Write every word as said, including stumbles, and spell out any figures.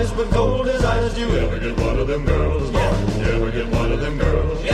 eyes with gold as eyes. Do you ever get one of them girls? Yeah. You ever get one of them girls?